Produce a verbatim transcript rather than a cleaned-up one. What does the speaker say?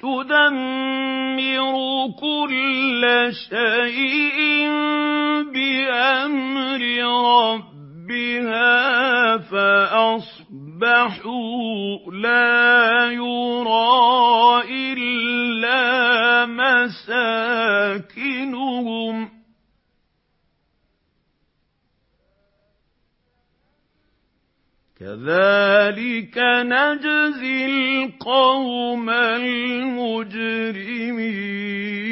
تُدَمِّرُ كُلَّ شَيْءٍ بِأَمْرِ رَبِّهَا فَأَصْبَحُوا لَا يُرَىٰ إِلَّا مَسَاكِنُهُمْ ۚ كَذَٰلِكَ نَجْزِي الْقَوْمَ الْمُجْرِمِينَ